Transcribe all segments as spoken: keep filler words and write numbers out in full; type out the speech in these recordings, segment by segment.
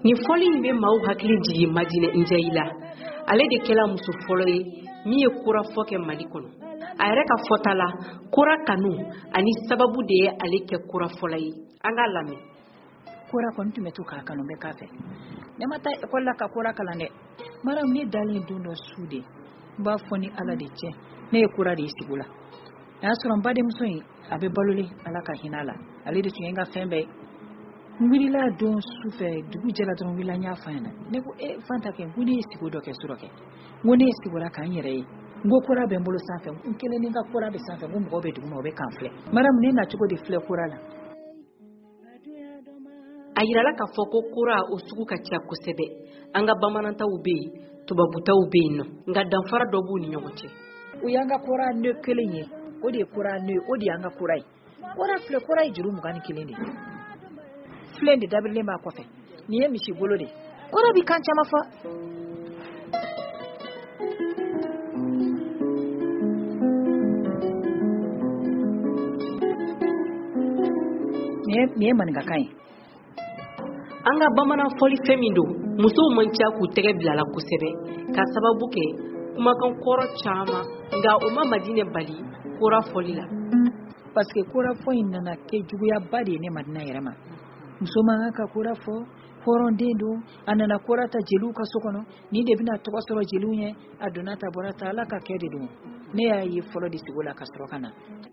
ni foli in bɛ maaw hakili jigi Madinɛ Njaila. Ale de kɛla muso fɔlɔ ye min ye kura fɔ kɛ Mali kɔnɔ. A yɛrɛ ka fɔta la kura kanu ani sababu de ye ale kɛ kura fɔlɔ ye. An ka lamɛn. Kura kɔni tun bɛ to k'a kanu bɛ k'a fɛ. Ne ma taa école la ka kura kalan dɛ. Maram ne dalen don dɔ su de. N b'a fɔ ni Ala de cɛ. Ne ye kura de sigi la. A y'a sɔrɔ n badenmuso in a bɛ balolen Ala ka hinɛ la. Ale de tun ye n ka fɛn bɛɛ. N wulila don su fɛ dugu jɛra dɔrɔn wulila n y'a fɔ a ɲɛna. Ne ko e Fanta kɛ n ko ne ye sigi dɔ kɛ surɔ kɛ. N ko ne ye sigi la k'an yɛrɛ ye. N ko kura bɛ n bolo sanfɛ. N kelen ni n ka kura bɛ sanfɛ. N ko mɔgɔw bɛ dugu ma o bɛ kan filɛ. Maram ne na cogo de filɛ kura la. A yirala k'a fɔ ko kura o sugu ka ca kosɛbɛ. An ka bamanantaw bɛ yen, tubabutaw bɛ yen nɔ. Nka danfara dɔ b'u ni ɲɔgɔn cɛ. O y'an ka kura ne kelen ye. O de ye kura ne, o de y'an ka kura ye. Kura filɛ kura ye juru mugan ni kelen de. Filɛ de dabirilen b'a kɔfɛ. Nin ye misi bolo de. Kura bi kan caman fɔ. Nin ye maninkakan ye. An ka bamanan fɔli fɛn min don musow man ca k'u tɛgɛ bila la kosɛbɛ ka sababu kɛ kumakan kɔrɔ caman nka o ma Madinɛ bali kura fɔli la. Parce que kura fɔ in nana kɛ juguyaba de ye ne Madinɛ yɛrɛ ma. Muso man ka kura fɔ hɔrɔnden don a nana kura ta jeliw ka so kɔnɔ ni de bɛna tɔgɔ sɔrɔ jeliw ɲɛ a donna ta bɔra ta Ala ka kɛ de don. Ne y'a ye fɔlɔ de sigi la ka sɔrɔ ka na.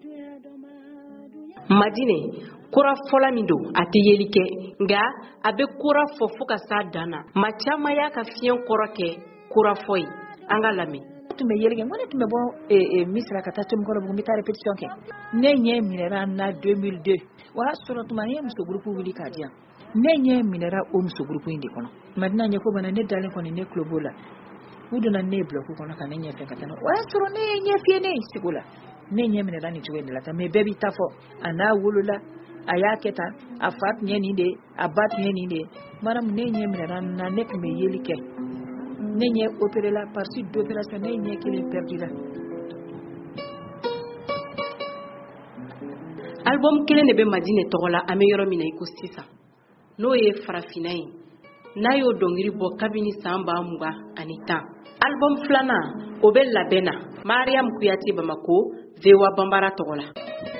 Madinɛ kura fɔla min don a tɛ yeli kɛ nka a bɛ kura fɔ fo ka s'a dan na. Ma caman y'a ka fiɲɛ kɔrɔ kɛ kura fɔ ye. An ka lamɛn. Tun bɛ yeli kɛ n ko ne tun bɛ bɔ Misira ka taa Tomikɔrɔbugu n bɛ taa répétition kɛ. Ne ɲɛ minɛra n na deux mille deux o y'a sɔrɔ tuma n ye muso groupe wuli k'a di yan. Ne ɲɛ minɛra o muso groupe in de kɔnɔ. Madina ɲɛko bana ne dalen kɔni ne tulo b'o la. U donna ne bloc kɔnɔ ka ne ɲɛ fɛ ka taa. O y'a sɔrɔ ne ye ɲɛ fiyɛ ne sigi la. Ne ɲɛ minɛra nin cogo de la tan mais bɛɛ b'i ta fɔ a n'a wolola a y'a kɛ tan a fa tun ye nin de a ba tun ye nin de. Maram ne ɲɛ minɛra n na ne tun bɛ yeli kɛ. Ne ɲɛ opéré la par suite d'opération ne ɲɛ kelen perdu la. Album kelen de bɛ Madinɛ tɔgɔ la an bɛ yɔrɔ min na i ko sisan n'o ye Farafinna ye n'a y'o dɔnkili bɔ kabini san ba mugan ani tan. Album filanan o bɛ labɛn na Mariam Kuyate Bamako V O A Bambara tɔgɔ la.